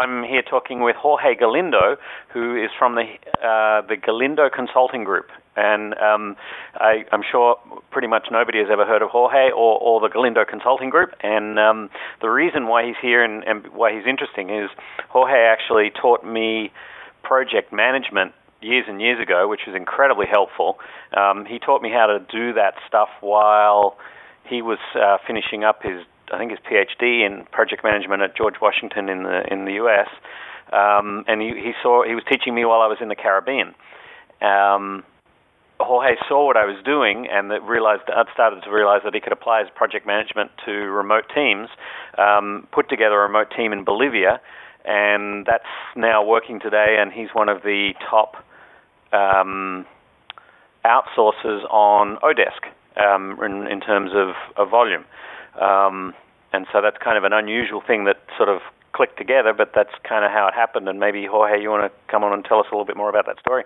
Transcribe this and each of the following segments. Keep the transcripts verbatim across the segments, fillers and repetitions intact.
I'm here talking with Jorge Galindo, who is from the uh, the Galindo Consulting Group. And um, I, I'm sure pretty much nobody has ever heard of Jorge or, or the Galindo Consulting Group. And um, the reason why he's here and, and why he's interesting is Jorge actually taught me project management years and years ago, which was incredibly helpful. Um, he taught me how to do that stuff while he was uh, finishing up his, I think his PhD in project management at George Washington in the in the U S. Um, and he, he saw he was teaching me while I was in the Caribbean. Um, Jorge saw what I was doing and that realized I started to realize that he could apply his project management to remote teams. Um, put together a remote team in Bolivia, and that's now working today. And he's one of the top um, outsourcers on Odesk um, in, in terms of, of volume. Um, and so that's kind of an unusual thing that sort of clicked together, but that's kind of how it happened. And maybe, Jorge, you want to come on and tell us a little bit more about that story?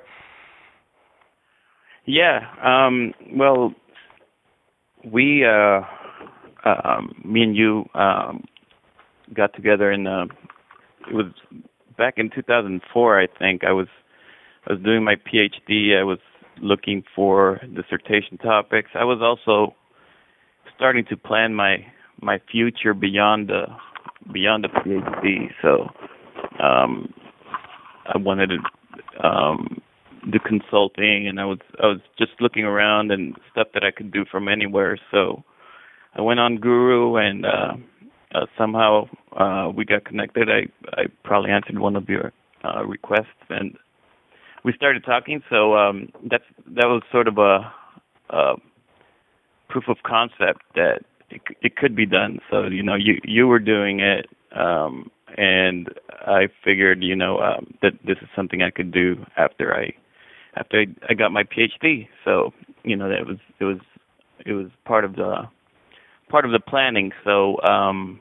Yeah. Um, well, we, uh, uh, me and you um, got together in, uh, it was back in two thousand four, I think. I was I was doing my PhD. I was looking for dissertation topics. I was also starting to plan my my future beyond the beyond the PhD. So um, I wanted to um, do consulting, and I was I was just looking around and stuff that I could do from anywhere. So I went on Guru, and uh, uh, somehow uh, we got connected. I I probably answered one of your uh, requests, and we started talking. So um, that's that was sort of a, a proof of concept that it, it could be done. So you know, you you were doing it, um, and I figured, you know, um, that this is something I could do after I after I, I got my PhD. So you know, that was it was it was part of the part of the planning. So um,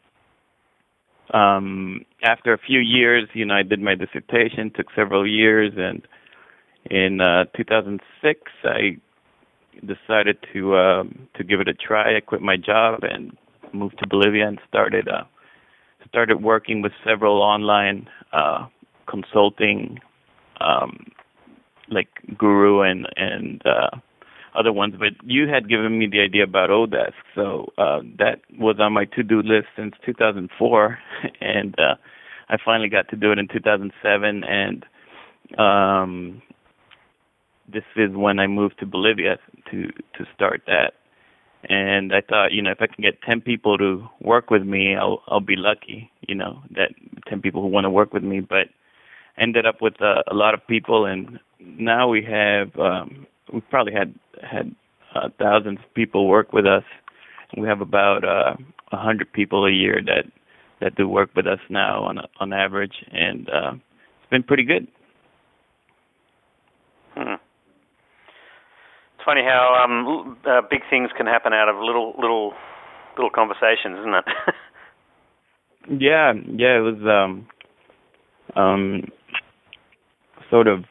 um, after a few years, you know, I did my dissertation. Took several years, and in uh, two thousand six, I decided to um, to give it a try. I quit my job and moved to Bolivia and started uh, started working with several online uh, consulting, um, like Guru and and uh, other ones. But you had given me the idea about Odesk, so uh, that was on my to-do list since two thousand four, and uh, I finally got to do it in two thousand seven, and um, this is when I moved to Bolivia to to start that. And I thought, you know, if I can get ten people to work with me, I'll I'll be lucky, you know, that ten people who want to work with me. But ended up with uh, a lot of people, and now we have um, we probably had had uh, thousands of people work with us. We have about uh, a hundred people a year that that do work with us now on on average, and uh, it's been pretty good. Hmm. It's funny how um, uh, big things can happen out of little little little conversations, isn't it? yeah, yeah, it was um, um, sort of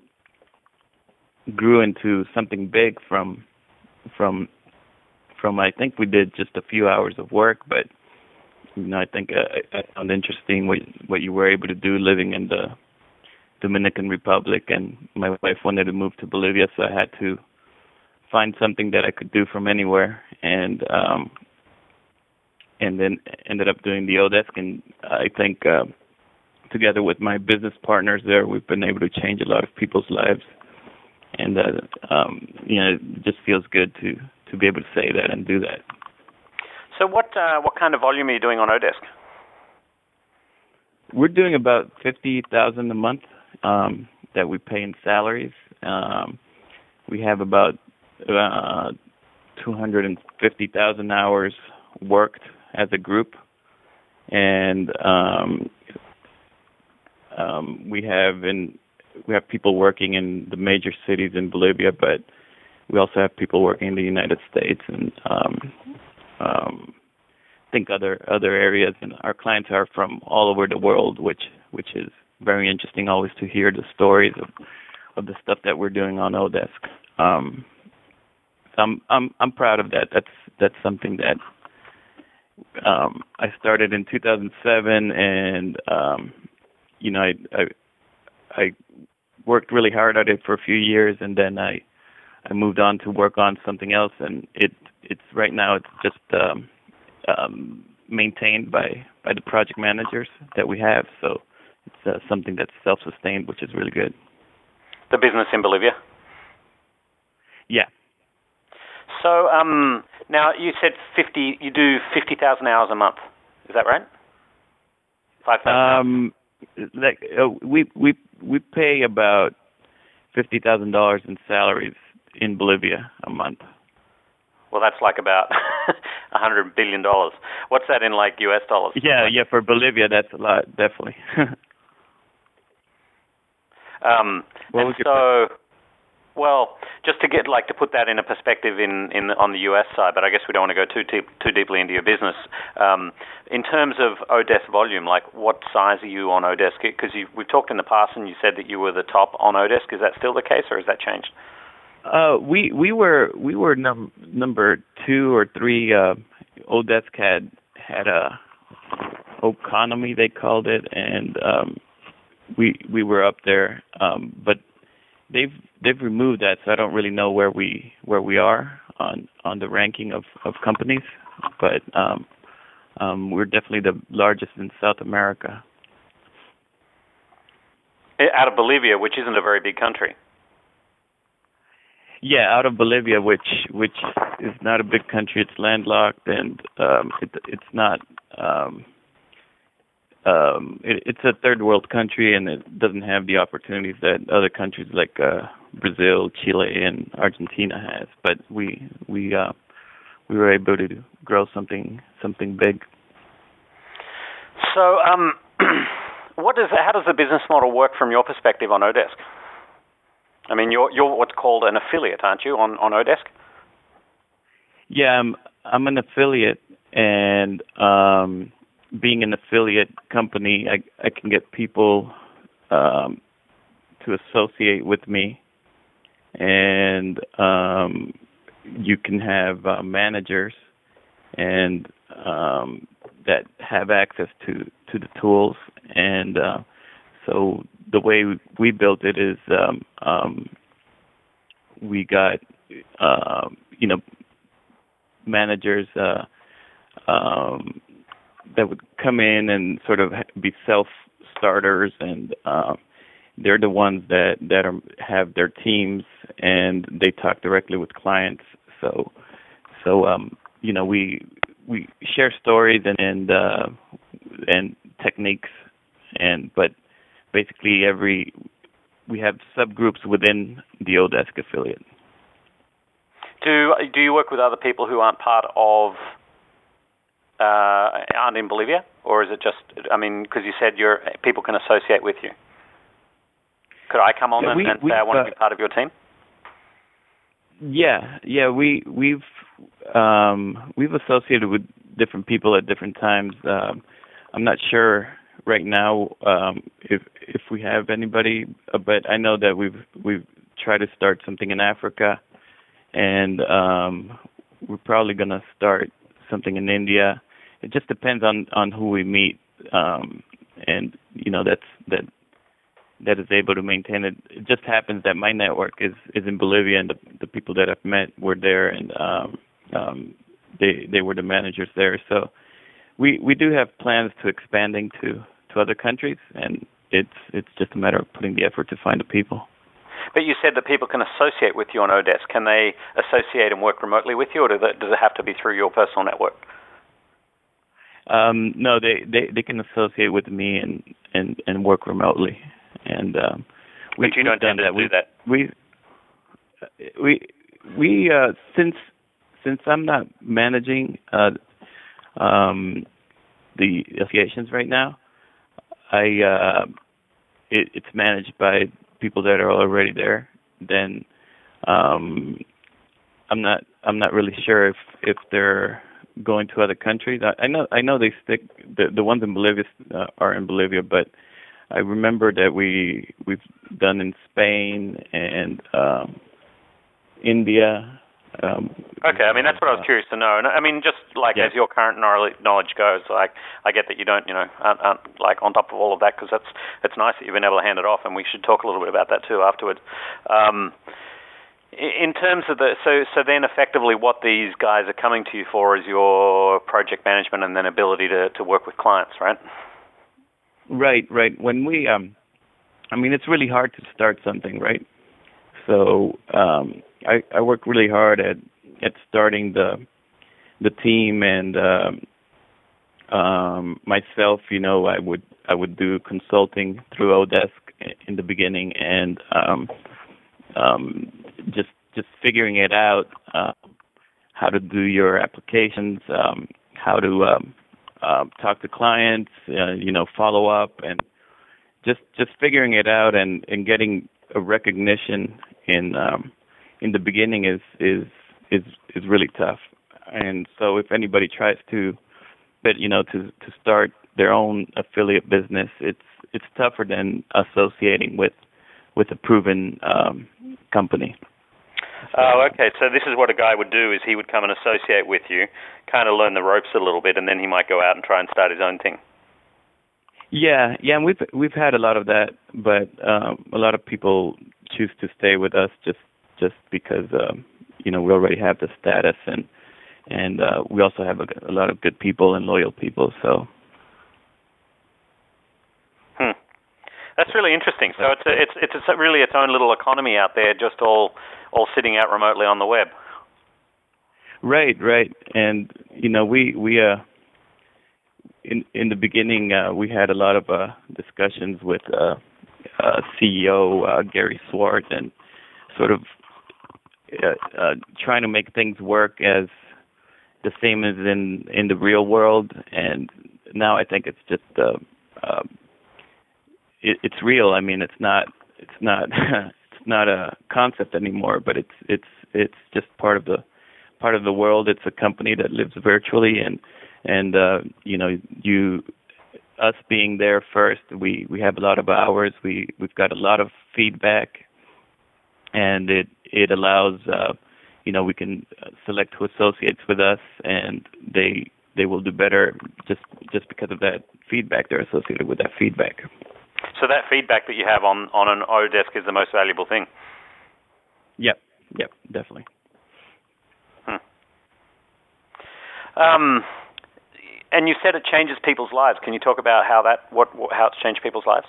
grew into something big from from from I think we did just a few hours of work, but you know, I think uh, I found interesting what what you were able to do living in the Dominican Republic, and my wife wanted to move to Bolivia, so I had to find something that I could do from anywhere, and um, and then ended up doing the Odesk, and I think uh, together with my business partners there, we've been able to change a lot of people's lives, and uh, um, you know, it just feels good to, to be able to say that and do that. So what uh, what kind of volume are you doing on Odesk? We're doing about fifty thousand a month um, that we pay in salaries. Um, we have about uh, two hundred fifty thousand hours worked as a group, and um, um, we have in we have people working in the major cities in Bolivia, but we also have people working in the United States and um, um, I think other other areas. And our clients are from all over the world, which which is very interesting always to hear the stories of of the stuff that we're doing on Odesk. Um, so I'm I'm I'm proud of that. That's that's something that um, I started in two thousand seven, and um, you know, I, I I worked really hard at it for a few years, and then I I moved on to work on something else, and it it's right now it's just um, um, maintained by by the project managers that we have. So it's uh, something that's self-sustained, which is really good. The business in Bolivia? Yeah. So um, now you said fifty. You do fifty thousand hours a month. Is that right? Five thousand. Um, like uh, we we we pay about fifty thousand dollars in salaries in Bolivia a month. Well, that's like about a hundred billion dollars. What's that in like U S dollars? Yeah, yeah. For Bolivia, that's a lot, definitely. um, what and was your so. question? Well, just to get like to put that in a perspective in, in on the U S side, but I guess we don't want to go too deep, too deeply into your business. Um, in terms of Odesk volume, like what size are you on Odesk? Because we've talked in the past, and you said that you were the top on Odesk. Is that still the case, or has that changed? Uh, we we were we were num- number two or three. Uh, Odesk had had a economy, they called it, and um, we we were up there, um, but. They've they've removed that, so I don't really know where we where we are on, on the ranking of, of companies, but um, um, we're definitely the largest in South America. Out of Bolivia, which isn't a very big country. Yeah, out of Bolivia, which which is not a big country. It's landlocked, and um, it, it's not. Um, Um, it, it's a third world country, and it doesn't have the opportunities that other countries like uh, Brazil, Chile, and Argentina has. But we we uh, we were able to grow something something big. So, um, what does how does the business model work from your perspective on Odesk? I mean, you're you're what's called an affiliate, aren't you, on on Odesk? Yeah, I'm I'm an affiliate, and um, being an affiliate company, I I can get people um, to associate with me, and um, you can have uh, managers and um, that have access to, to the tools. And uh, so the way we built it is um, um, we got uh, you know managers uh, um, that would come in and sort of be self-starters, and uh, they're the ones that that are, have their teams, and they talk directly with clients. So, so um, you know, we we share stories and and uh, and techniques, and but basically every we have subgroups within the Odesk affiliate. Do do you work with other people who aren't part of uh, aren't in Bolivia, or is it just? I mean, because you said your people can associate with you. Could I come on yeah, and, we, and we, say I want uh, to be part of your team? Yeah, yeah, we we've um, we've associated with different people at different times. Um, I'm not sure right now um, if if we have anybody, but I know that we've we've tried to start something in Africa, and um, we're probably going to start something in India. It just depends on, on who we meet, um, and you know that's that. that is able to maintain it. It just happens that my network is, is in Bolivia, and the, the people that I've met were there, and um, um, they they were the managers there. So we we do have plans to expanding to, to other countries, and it's it's just a matter of putting the effort to find the people. But you said that people can associate with you on Odesk. Can they associate and work remotely with you, or does it, does it have to be through your personal network? Um, no, they, they, they can associate with me and, and, and work remotely. And um, we, but you don't tend to do we, that. We we we uh, since since I'm not managing uh, um, the affiliations right now, I uh, it, it's managed by people that are already there. Then um, I'm not I'm not really sure if, if they're going to other countries. I, I know I know they stick the the ones in Bolivia uh, are in Bolivia, but I remember that we we've done in Spain and um, India, Um, okay, I mean that's what I was curious to know. And I mean, just like yeah. as your current knowledge goes, like I get that you don't, you know, aren't, aren't like on top of all of that, because that's it's nice that you've been able to hand it off, and we should talk a little bit about that too afterwards. Um, in terms of the so so then effectively what these guys are coming to you for is your project management and then ability to, to work with clients, right? Right, right. When we, um, I mean, it's really hard to start something, right? So um, I, I work really hard at, at starting the the team, and um, um, myself. You know, I would I would do consulting through Odesk in the beginning, and um, um, just just figuring it out, uh, how to do your applications, um, how to um, uh, talk to clients, uh, you know, follow up, and just just figuring it out, and, and getting a recognition in um, in the beginning is is is is really tough. And so if anybody tries to, but you know, to to start their own affiliate business, it's it's tougher than associating with with a proven um, company. Oh, okay. So this is what a guy would do: is he would come and associate with you, kind of learn the ropes a little bit, and then he might go out and try and start his own thing. Yeah, yeah, and we've we've had a lot of that, but um, a lot of people choose to stay with us just just because um, you know we already have the status, and and uh, we also have a, a lot of good people and loyal people. So. Hmm. That's really interesting. So it's a, it's it's a, really its own little economy out there, just all all sitting out remotely on the web. Right, right, and you know we we uh in in the beginning uh, we had a lot of uh, discussions with uh, uh, C E O uh, Gary Swart, and sort of uh, uh, trying to make things work as the same as in in the real world. And now I think it's just uh, uh, it, it's real. I mean, it's not it's not it's not a concept anymore, but it's it's it's just part of the part of the world. It's a company that lives virtually, and and uh, you know, you us being there first, we we have a lot of hours. We we've got a lot of feedback, and it it allows uh, you know we can select who associates with us, and they they will do better just just because of that feedback. They're associated with that feedback. So that feedback that you have on, on an Odesk is the most valuable thing. Yep, yep, definitely. Hmm. Um, and you said it changes people's lives. Can you talk about how that what how it's changed people's lives?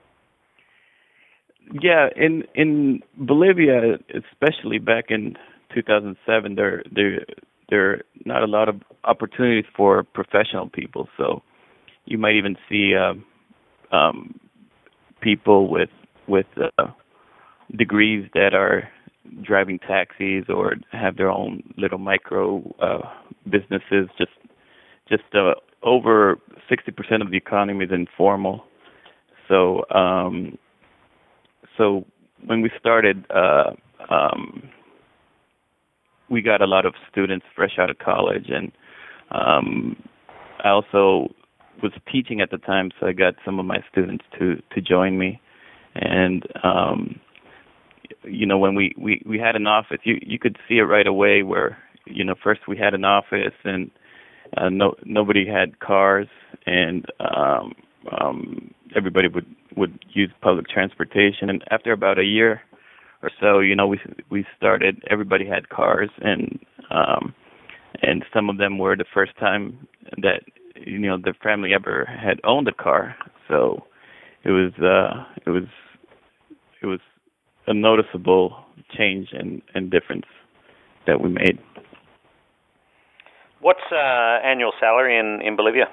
Yeah, in in Bolivia, especially back in two thousand seven, there there there are not a lot of opportunities for professional people. So you might even see um, um, people with with uh, degrees that are driving taxis or have their own little micro uh, businesses. Just just uh, over sixty percent of the economy is informal. So um, so when we started, uh, um, we got a lot of students fresh out of college, and um, I also was teaching at the time, so I got some of my students to to join me. And um, you know, when we, we, we had an office, you you could see it right away. Where you know, first we had an office, and uh, no nobody had cars, and um, um, everybody would would use public transportation. And after about a year or so, you know, we we started. Everybody had cars, and um, and some of them were the first time that you know their family ever had owned a car. So it was uh, it was it was a noticeable change and, and difference that we made. What's uh, annual salary in, in Bolivia?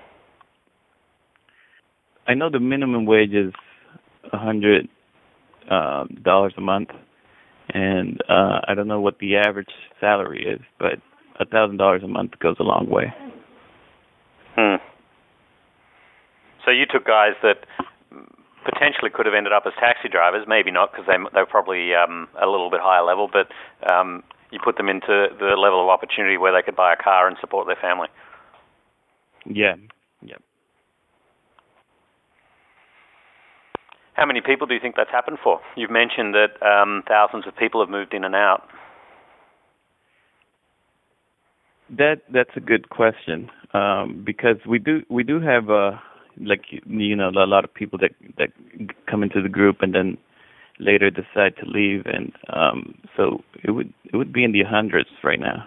I know the minimum wage is a hundred uh, dollars a month, and uh, I don't know what the average salary is, but a thousand dollars a month goes a long way. Hmm. So you took guys that potentially could have ended up as taxi drivers, maybe not, because they they were probably um, a little bit higher level, but um, you put them into the level of opportunity where they could buy a car and support their family. Yeah, yeah. How many people do you think that's happened for? You've mentioned that um, thousands of people have moved in and out. that that's a good question, um, because we do we do have uh, like you know a lot of people that that come into the group and then later decide to leave, and um, so it would it would be in the hundreds right now.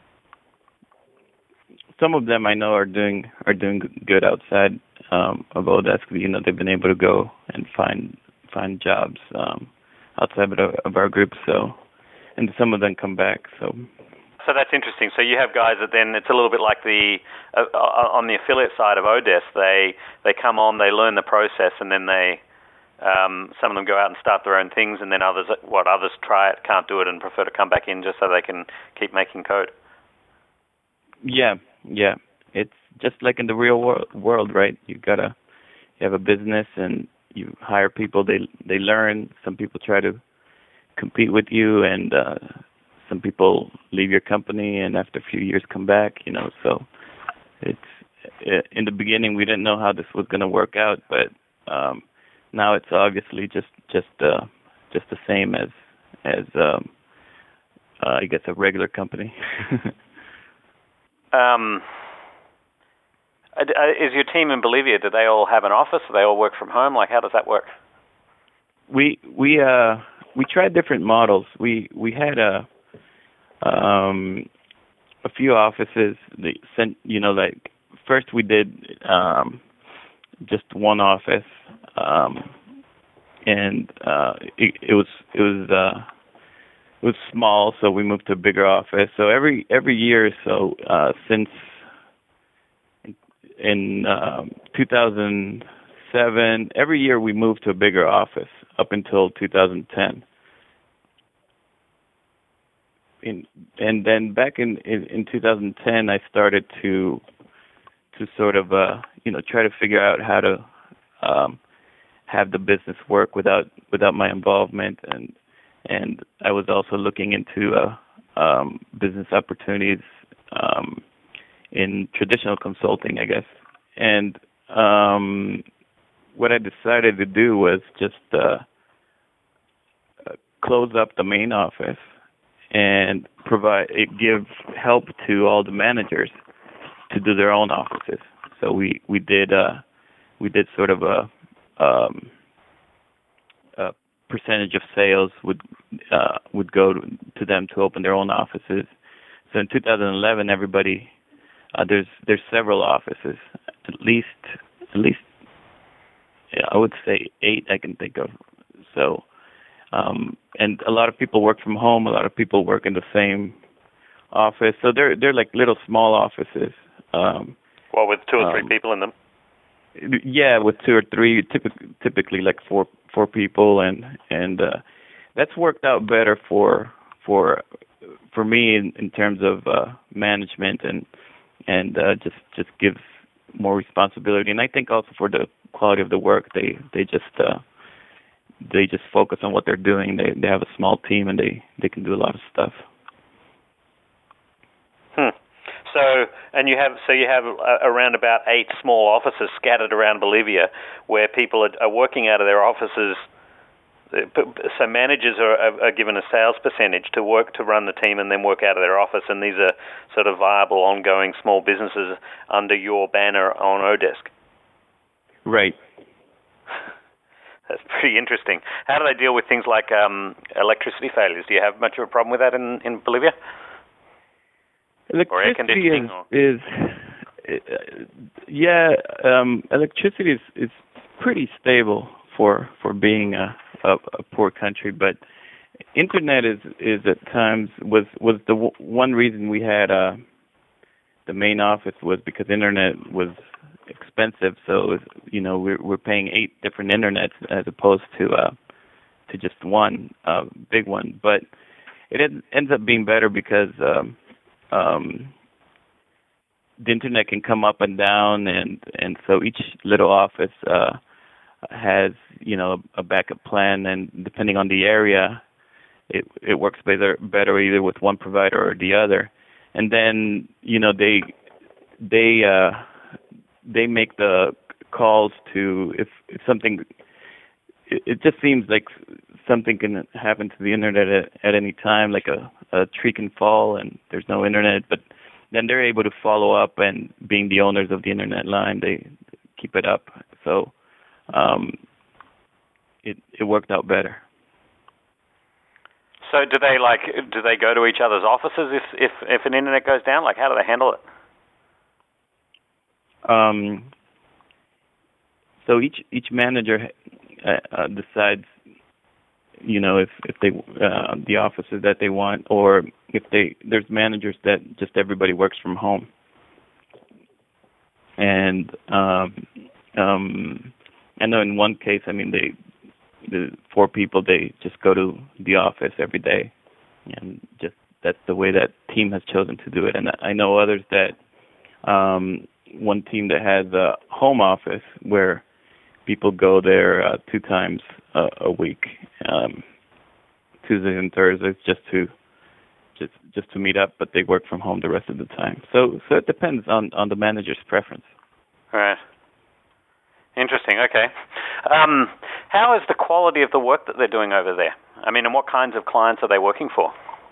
Some of them I know are doing are doing good outside um, of Odesk. You know, they've been able to go and find find jobs um, outside of, of our group. So, and some of them come back. So. So that's interesting. So you have guys that then it's a little bit like the uh, on the affiliate side of Odesk. They they come on, they learn the process, and then they um, some of them go out and start their own things, and then others what others try it, can't do it, and prefer to come back in just so they can keep making code. Yeah, yeah. It's just like in the real world, world, right? You gotta you have a business and you hire people. They they learn. Some people try to compete with you, and uh, some people leave your company and after a few years come back, you know, so it's, in the beginning we didn't know how this was going to work out, but um, now it's obviously just, just, uh, just the same as, as, um, uh, I guess a regular company. um, is your team in Bolivia, do they all have an office? Do they all work from home? Like, how does that work? We, we, uh, we tried different models. We, we had a, Um, a few offices. They sent, you know, like first we did um, just one office, um, and uh, it, it was it was uh, it was small, so we moved to a bigger office. So every every year or so uh, since in, in um, two thousand seven, every year we moved to a bigger office up until two thousand ten. In, and then back in, in, in two thousand ten, I started to to sort of uh, you know try to figure out how to um, have the business work without without my involvement, and and I was also looking into uh, um, business opportunities um, in traditional consulting, I guess. And um, what I decided to do was just uh, close up the main office and provide it give help to all the managers to do their own offices. So we we did uh, we did sort of a, um, a percentage of sales would uh, would go to, to them to open their own offices. So in two thousand eleven, everybody uh, there's there's several offices, at least at least yeah, I would say eight I can think of. So. Um, and a lot of people work from home. A lot of people work in the same office. So they're they're like little small offices. Um, well, with two or three um, people in them. Yeah, with two or three, typically typically like four four people, and and uh, that's worked out better for for for me in, in terms of uh, management and and uh, just just gives more responsibility. And I think also for the quality of the work, they they just uh, they just focus on what they're doing. They they have a small team and they, they can do a lot of stuff. Hmm. So and you have so you have uh, around about eight small offices scattered around Bolivia, where people are, are working out of their offices. So managers are, are given a sales percentage to work to run the team and then work out of their office, and these are sort of viable, ongoing small businesses under your banner on Odesk. Right. That's pretty interesting. How do they deal with things like um, electricity failures? Do you have much of a problem with that in, in Bolivia? Electricity or air conditioning? Is, is uh, yeah, um, electricity is, is pretty stable for for being a, a, a poor country, but internet is is at times was was the w- one reason we had uh, the main office was because internet was expensive. So it was, you know we're we're paying eight different internets as opposed to uh, to just one uh, big one. But it ends, ends up being better because um, um, the internet can come up and down, and and so each little office Uh, has, you know, a backup plan, and depending on the area, it it works better better either with one provider or the other. And then, you know, they they uh, they make the calls to if, if something. It, it just seems like something can happen to the internet at, at any time, like a, a tree can fall and there's no internet, but then they're able to follow up, and being the owners of the internet line, they keep it up. So um, it it worked out better. So do they like do they go to each other's offices if if if an internet goes down? Like, how do they handle it? Um. So each each manager uh, uh, decides, you know, if if they uh, the offices that they want, or if they there's managers that just everybody works from home. And um, um, I know in one case, I mean, they the four people, they just go to the office every day, and just that's the way that team has chosen to do it. And I know others that um, one team that has a home office where people go there uh, two times a, a week, um, Tuesdays and Thursdays, just to just just to meet up, but they work from home the rest of the time. So so it depends on, on the manager's preference. Right. Interesting. Okay. Um, how is the quality of the work that they're doing over there? I mean, and what kinds of clients are they working for?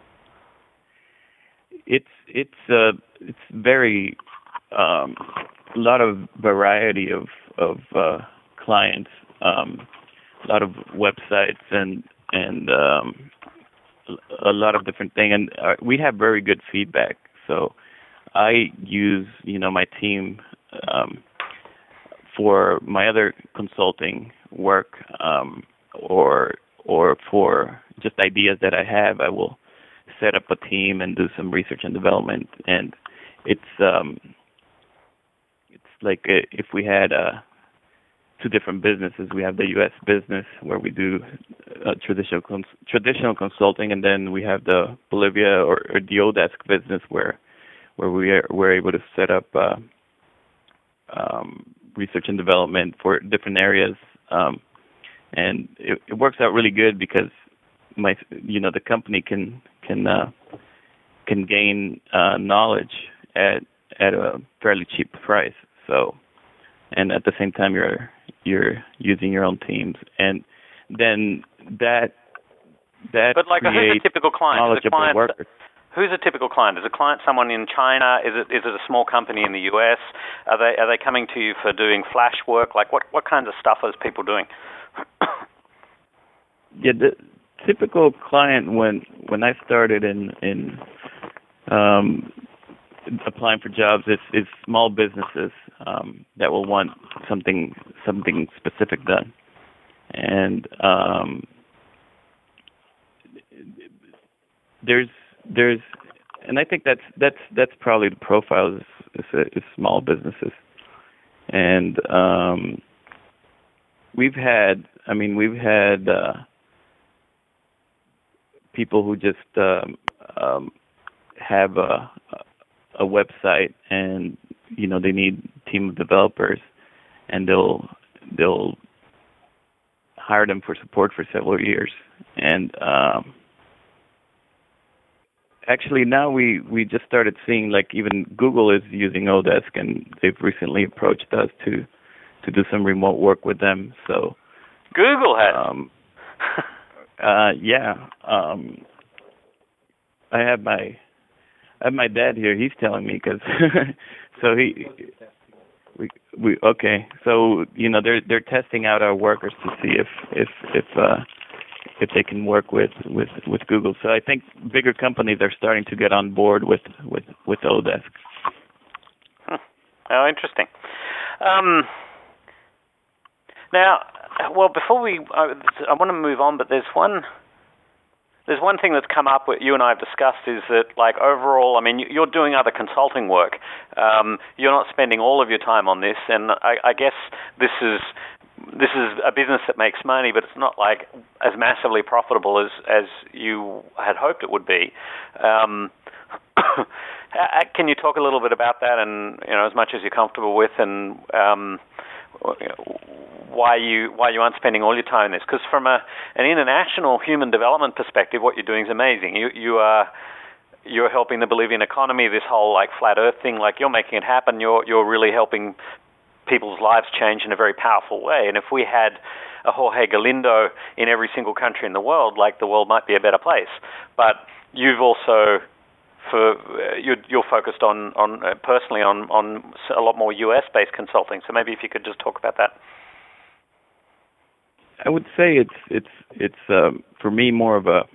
It's it's uh it's very um, a lot of variety of of uh, clients, um, a lot of websites and and um, a lot of different things, and uh, we have very good feedback. So I use you know my team. Um, for my other consulting work, um, or or for just ideas that I have, I will set up a team and do some research and development. And it's um, it's like a, if we had uh, two different businesses. We have the U S business where we do uh, traditional cons- traditional consulting, and then we have the Bolivia or, or the Odesk business where where we are we're able to set up Uh, um, research and development for different areas, um, and it, it works out really good because my, you know, the company can can uh, can gain uh, knowledge at at a fairly cheap price. So, and at the same time, you're you're using your own teams, and then that that but like, who's a typical client? knowledgeable client workers. Who's a typical client? Is a client someone in China? Is it is it a small company in the U S? Are they are they coming to you for doing flash work? Like, what, what kinds of stuff is people doing? Yeah, the typical client when when I started in in um, applying for jobs is, is small businesses um, that will want something something specific done, and um, there's There's, and I think that's that's that's probably the profile is, is, is small businesses, and um, we've had, I mean, we've had uh, people who just um, um, have a a website, and you know they need a team of developers, and they'll they'll hire them for support for several years, and um, actually, now we, we just started seeing, like, even Google is using Odesk, and they've recently approached us to to do some remote work with them. So Google has. Um, uh, yeah. Um, I have my I have my dad here. He's telling me because so he we we okay. So you know they're they're testing out our workers to see if if if. Uh, if they can work with, with, with Google. So I think bigger companies are starting to get on board with, with, with Odesk. Hmm. Oh, interesting. Um, now, well, before we, I, I want to move on, but there's one, there's one thing that's come up that you and I have discussed is that, like, overall, I mean, you're doing other consulting work. Um, you're not spending all of your time on this, and I, I guess this is, This is a business that makes money, but it's not like as massively profitable as, as you had hoped it would be. Um, can you talk a little bit about that, and you know, as much as you're comfortable with, and um, why you why you aren't spending all your time in this? Because from a an international human development perspective, what you're doing is amazing. You you are you're helping the Bolivian economy. This whole like flat Earth thing, like you're making it happen. You're you're really helping people's lives change in a very powerful way. And if we had a Jorge Galindo in every single country in the world, like the world might be a better place. But you've also for uh, you're, you're focused on on uh, personally on on a lot more U S based consulting. So maybe if you could just talk about that. I would say it's it's it's um, for me more of a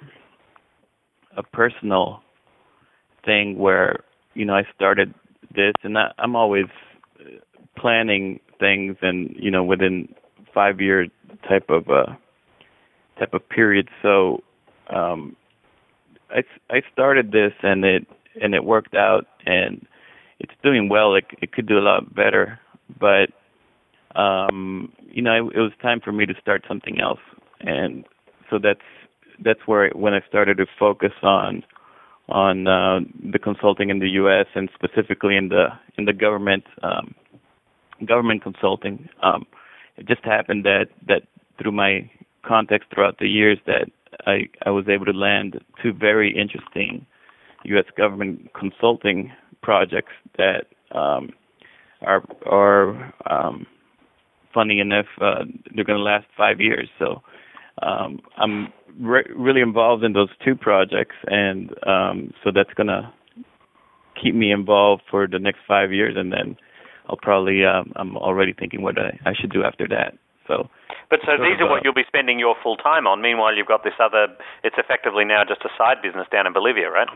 a personal thing where, you know, I started this, and I, I'm always planning things, and, you know, within five year type of uh, type of period. So um, I I started this, and it and it worked out, and it's doing well. It it could do a lot better, but um, you know, it, it was time for me to start something else, and so that's that's where I, when I started to focus on on uh, the consulting in the U S and specifically in the in the government um, government consulting. Um, it just happened that that through my contacts throughout the years that I I was able to land two very interesting U S government consulting projects that um, are are um, funny enough, uh, they're going to last five years. So um, I'm re- really involved in those two projects, and um, so that's going to keep me involved for the next five years, and then I'll probably, um, I'm already thinking what I, I should do after that. So, But so these are what you'll be spending your full time on. Meanwhile, you've got this other, it's effectively now just a side business down in Bolivia, right?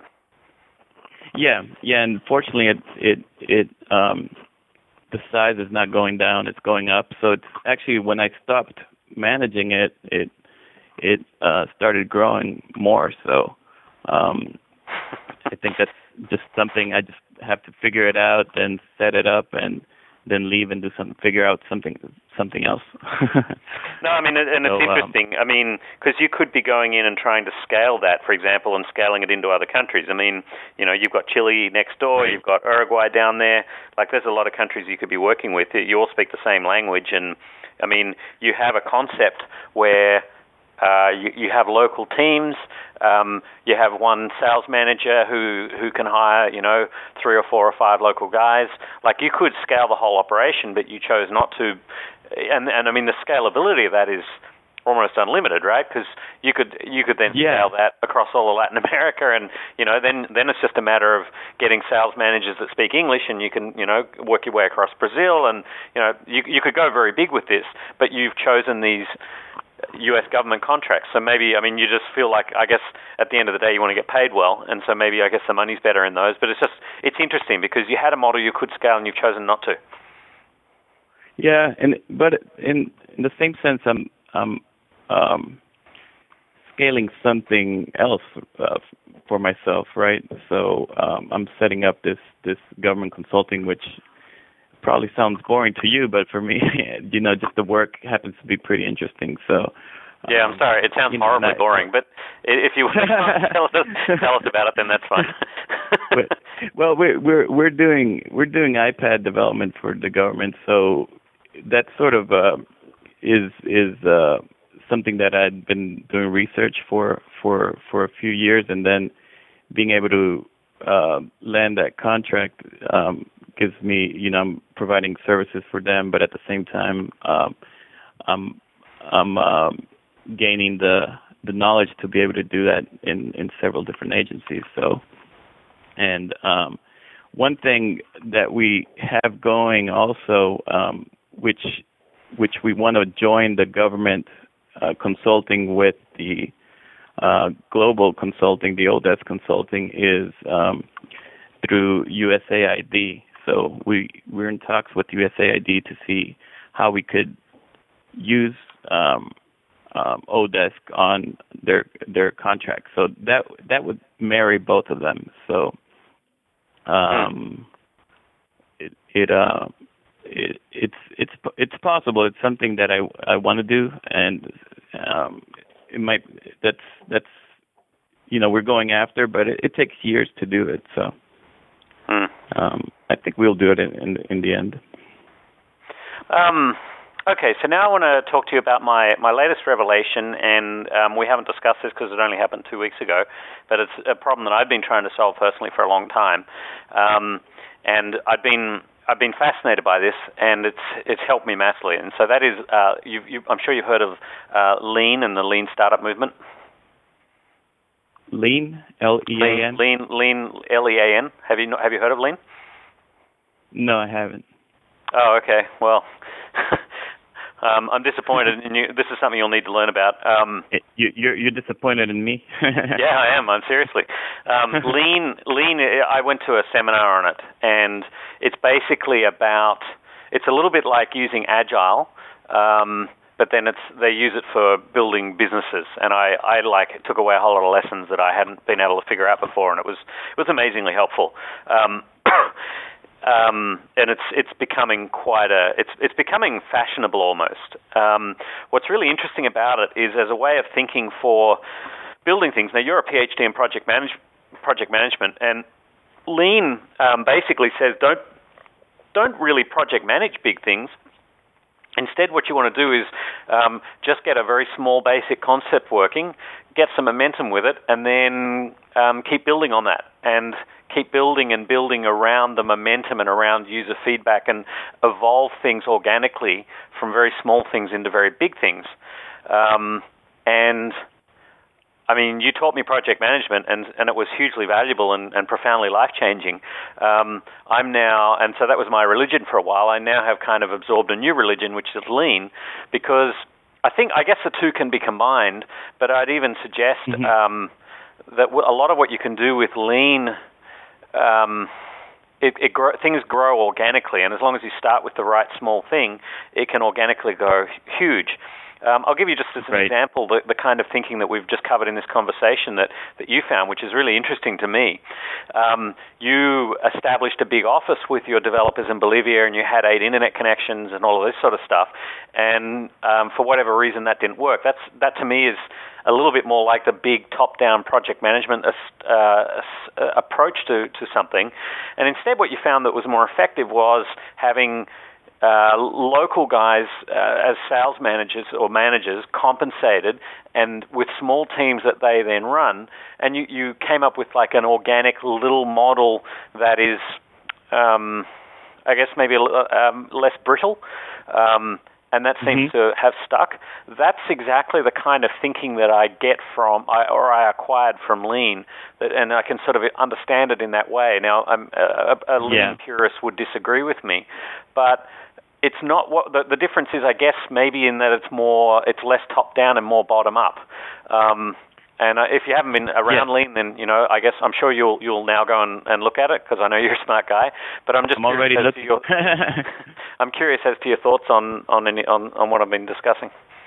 Yeah, yeah, and fortunately it, it, it, um, the size is not going down, it's going up. So it's actually, when I stopped managing it, it it uh, started growing more. So um, I think that's just something I just have to figure it out and set it up and then leave and do something, figure out something something else. No, I mean, and it's so, interesting. Um, I mean, because you could be going in and trying to scale that, for example, and scaling it into other countries. I mean, you know, you've got Chile next door, you've got Uruguay down there. Like, there's a lot of countries you could be working with. You all speak the same language, and I mean, you have a concept where Uh, you, you have local teams. Um, you have one sales manager who, who can hire, you know, three or four or five local guys. Like, you could scale the whole operation, but you chose not to. And and I mean, the scalability of that is almost unlimited, right? Because you could you could then yeah. scale that across all of Latin America, and you know, then then it's just a matter of getting sales managers that speak English, and you can you know work your way across Brazil, and you know you you could go very big with this, but you've chosen these U S government contracts. So maybe, I mean, you just feel like, I guess, at the end of the day, you want to get paid well, and so maybe, I guess, the money's better in those. But it's just, it's interesting because you had a model you could scale and you've chosen not to. Yeah, and but in, in the same sense, I'm, I'm um, scaling something else uh, for myself, right? So um, I'm setting up this, this government consulting, which probably sounds boring to you, but for me, you know, just the work happens to be pretty interesting. So, yeah, I'm sorry, it sounds horribly know, boring, but if you want to tell us, tell us about it, then that's fine. but, well, we're we're we're doing we're doing iPad development for the government, so that sort of uh, is is uh, something that I'd been doing research for for for a few years, and then being able to uh, land that contract. Um, gives me, you know, I'm providing services for them, but at the same time, um, I'm I'm um, gaining the the knowledge to be able to do that in, in several different agencies. So, and um, one thing that we have going also, um, which which we want to join the government uh, consulting with the uh, global consulting, the O D E S consulting, is um, through U S A I D. So we, we're in talks with U S A I D to see how we could use um, um, O D E S on their their contract. So that that would marry both of them. So um, it it, uh, it it's it's it's possible. It's something that I I want to do, and um, it might that's that's you know we're going after, but it, it takes years to do it. So. Um, I think we'll do it in, in, in the end. Um, okay, so now I want to talk to you about my, my latest revelation, and um, we haven't discussed this because it only happened two weeks ago, but it's a problem that I've been trying to solve personally for a long time. Um, and I've been I've been fascinated by this, and it's it's helped me massively. And so that is, uh, you've, you, I'm sure you've heard of uh, Lean and the Lean startup movement. Lean, L E A N. Lean, Lean, L E A N. Have you not, have you heard of Lean? No, I haven't. Oh, okay. Well, um, I'm disappointed in you. This is something you'll need to learn about. Um, you, you're you're disappointed in me. Yeah, I am. I'm seriously. Um, lean, lean. I went to a seminar on it, and it's basically about. It's a little bit like using Agile. Um, But then it's they use it for building businesses, and I, I like took away a whole lot of lessons that I hadn't been able to figure out before, and it was it was amazingly helpful. Um, um, and it's it's becoming quite a it's it's becoming fashionable almost. Um, what's really interesting about it is as a way of thinking for building things. Now you're a PhD in project manage project management, and Lean um, basically says don't don't really project manage big things. Instead, what you want to do is um, just get a very small basic concept working, get some momentum with it, and then um, keep building on that, and keep building and building around the momentum and around user feedback, and evolve things organically from very small things into very big things. Um, and I mean, you taught me project management, and, and it was hugely valuable and, and profoundly life-changing. Um, I'm now, and so that was my religion for a while. I now have kind of absorbed a new religion, which is Lean, because I think, I guess the two can be combined, but I'd even suggest mm-hmm. um, that a lot of what you can do with Lean, um, it, it grow, things grow organically, and as long as you start with the right small thing, it can organically go huge. Um, I'll give you just as an right. example the, the kind of thinking that we've just covered in this conversation that, that you found, which is really interesting to me. Um, you established a big office with your developers in Bolivia, and you had eight internet connections and all of this sort of stuff. And um, for whatever reason, that didn't work. That's that to me is a little bit more like the big top-down project management uh, uh, approach to, to something. And instead, what you found that was more effective was having Uh, local guys uh, as sales managers or managers compensated, and with small teams that they then run, and you, you came up with like an organic little model that is, um, I guess maybe a, um, less brittle, um, and that seems mm-hmm. to have stuck. That's exactly the kind of thinking that I get from, I, or I acquired from Lean, that, and I can sort of understand it in that way. Now, I'm, a, a Lean yeah. purist would disagree with me, but it's not what the, the difference is, I guess, maybe in that it's more, it's less top down and more bottom up. Um, and uh, if you haven't been around yeah. Lean, then you know, I guess I'm sure you'll you'll now go and, and look at it because I know you're a smart guy. But I'm just I'm already curious as looking. to your, I'm curious as to your thoughts on on any, on, on what I've been discussing.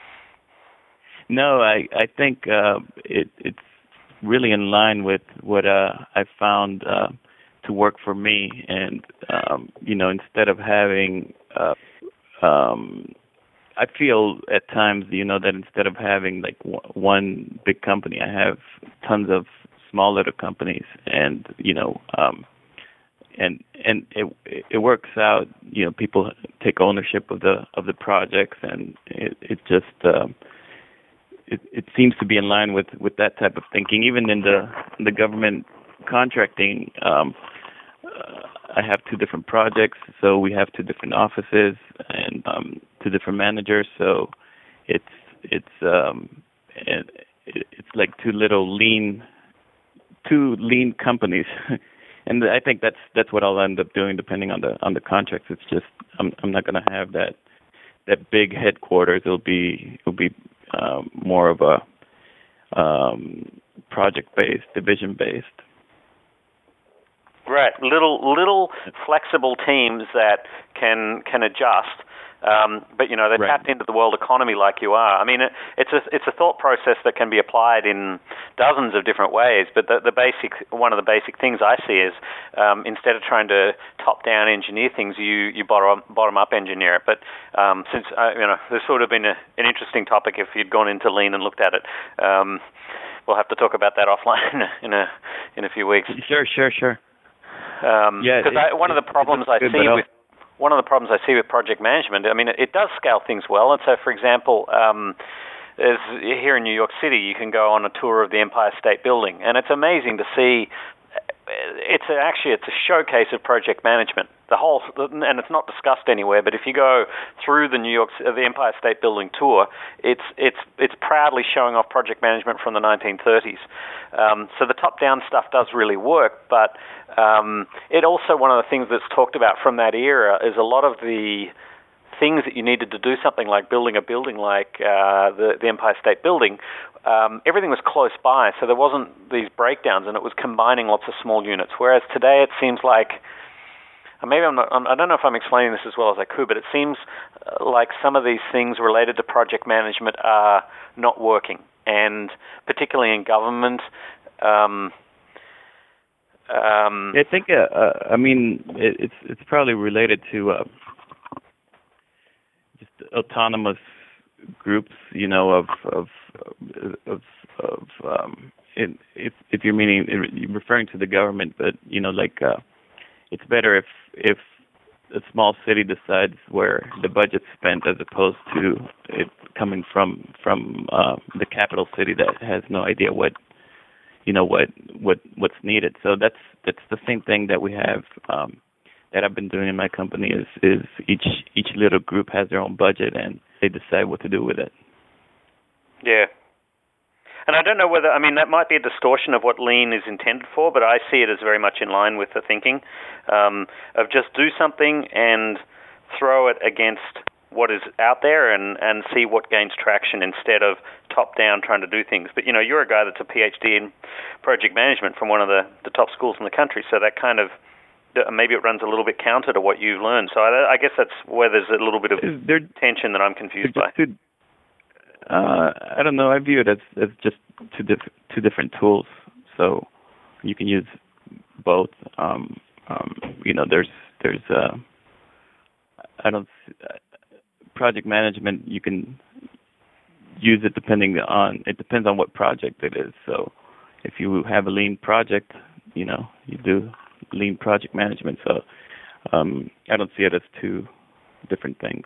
No, I I think uh, it it's really in line with what uh, I found uh, to work for me, and um, you know, instead of having Uh, um, I feel at times, you know, that instead of having like w- one big company, I have tons of small little companies, and you know, um, and and it it works out. You know, people take ownership of the of the projects, and it it just um, it it seems to be in line with, with that type of thinking. Even in the the government contracting. Um, Uh, I have two different projects, so we have two different offices and um, two different managers. So it's it's um, it, it's like two little lean, two lean companies, and I think that's that's what I'll end up doing depending on the on the contracts. It's just I'm I'm not going to have that that big headquarters. It'll be it'll be um, more of a um, project based, division based. Right, little little flexible teams that can can adjust, um, but you know they're right. tapped into the world economy like you are. I mean, it, it's a it's a thought process that can be applied in dozens of different ways. But the, the basic one of the basic things I see is um, instead of trying to top down engineer things, you you bottom bottom up engineer it. But um, since uh, you know there's sort of been a, an interesting topic if you'd gone into Lean and looked at it. Um, we'll have to talk about that offline in a in a few weeks. Sure, sure, sure. Um, yeah, because one of the problems I see with one of the problems I see with project management, I mean, it, it does scale things well. And so, for example, um, is here in New York City, you can go on a tour of the Empire State Building, and it's amazing to see it's a, actually it's a showcase of project management. The whole, and it's not discussed anywhere. But if you go through the New York, the Empire State Building tour, it's it's it's proudly showing off project management from the nineteen thirties. Um, so the top-down stuff does really work, but um, it also, one of the things that's talked about from that era is a lot of the things that you needed to do something like building a building like uh, the, the Empire State Building. Um, everything was close by, so there wasn't these breakdowns, and it was combining lots of small units. Whereas today, it seems like, maybe I'm not, I don't know if I'm explaining this as well as I could, but it seems like some of these things related to project management are not working, and particularly in government. Um, um, I think, uh, uh, I mean, it, it's it's probably related to uh, just autonomous groups, you know, of of of, of um, in, if if you're meaning you're referring to the government, but you know, like uh, it's better if if a small city decides where the budget's spent as opposed to it coming from from uh, the capital city that has no idea what you know what what what's needed. So that's that's the same thing that we have. Um, that I've been doing in my company is is each each little group has their own budget and they decide what to do with it. Yeah. And I don't know whether, I mean, that might be a distortion of what Lean is intended for, but I see it as very much in line with the thinking um, of just do something and throw it against what is out there and, and see what gains traction instead of top-down trying to do things. But, you know, you're a guy that's a PhD in project management from one of the, the top schools in the country, so that kind of, maybe it runs a little bit counter to what you've learned. So I, I guess that's where there's a little bit of there, tension that I'm confused by. Two, uh, I don't know. I view it as, as just two, diff- two different tools. So you can use both. Um, um, you know, there's there's uh, I don't uh, project management. You can use it depending on it depends on what project it is. So if you have a lean project, you know, you do lean project management. So um, I don't see it as two different things.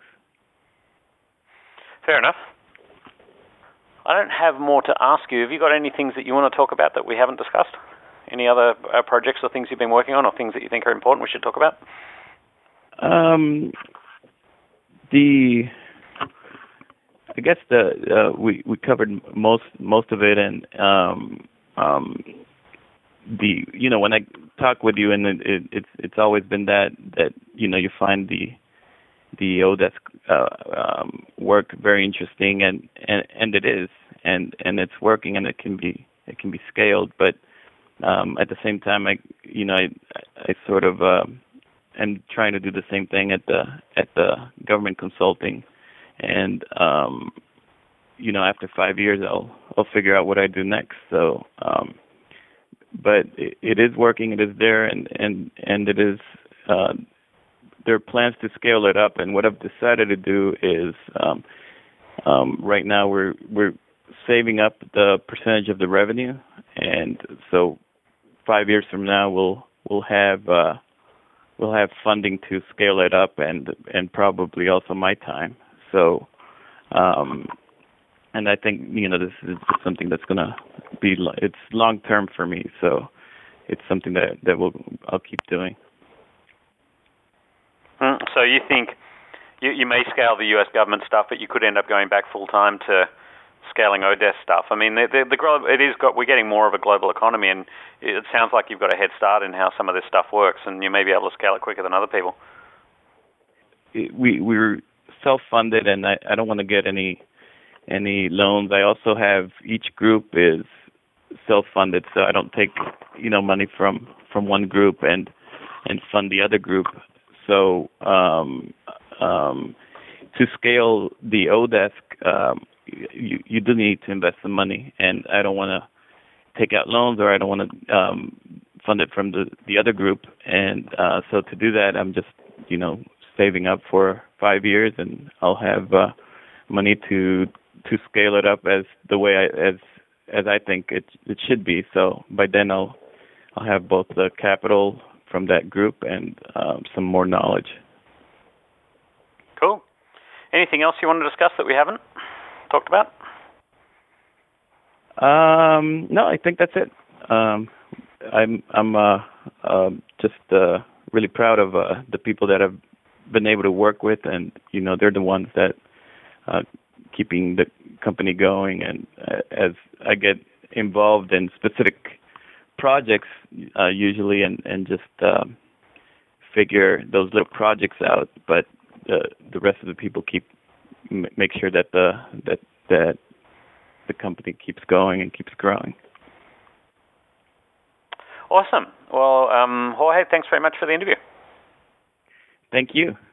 Fair enough. I don't have more to ask you. Have you got any things that you want to talk about that we haven't discussed? Any other uh, projects or things you've been working on or things that you think are important we should talk about? Um, the I guess the uh, we we covered most most of it, and um, um, the you know when I talk with you, and it, it, it's it's always been that that you know you find the the Odesk uh, um, work very interesting, and, and, and it is, and, and it's working, and it can be it can be scaled. But um, at the same time, I you know I I sort of uh, am trying to do the same thing at the at the government consulting, and um, you know after five years, I'll I'll figure out what I do next. So, um, but it, it is working, it is there, and and and it is. Uh, There are plans to scale it up, and what I've decided to do is, um, um, right now we're we're saving up the percentage of the revenue, and so five years from now we'll we'll have uh, we'll have funding to scale it up, and and probably also my time. So, um, and I think you know this is something that's gonna be it's long term for me, so it's something that that will I'll keep doing. Mm, so you think you, you may scale the U S government stuff, but you could end up going back full time to scaling Odesk stuff. I mean, the, the, the it is got, we're getting more of a global economy, and it sounds like you've got a head start in how some of this stuff works, and you may be able to scale it quicker than other people. We we're self-funded, and I, I don't want to get any any loans. I also have each group is self-funded, so I don't take you know money from from one group and and fund the other group. So um, um, to scale the Odesk, um, you, you do need to invest some money, and I don't want to take out loans, or I don't want to um, fund it from the, the other group. And uh, so to do that, I'm just you know saving up for five years, and I'll have uh, money to to scale it up as the way I, as as I think it it should be. So by then I'll I'll have both the capital from that group and um, some more knowledge. Cool. Anything else you want to discuss that we haven't talked about? Um, no, I think that's it. Um, I'm I'm uh, um, just uh, really proud of uh, the people that I've been able to work with, and you know they're the ones that uh, keeping the company going. And uh, as I get involved in specific projects, uh, usually, and and just um, figure those little projects out, but the the rest of the people keep m- make sure that the that that the company keeps going and keeps growing. Awesome. Well, um, Jorge, thanks very much for the interview. Thank you.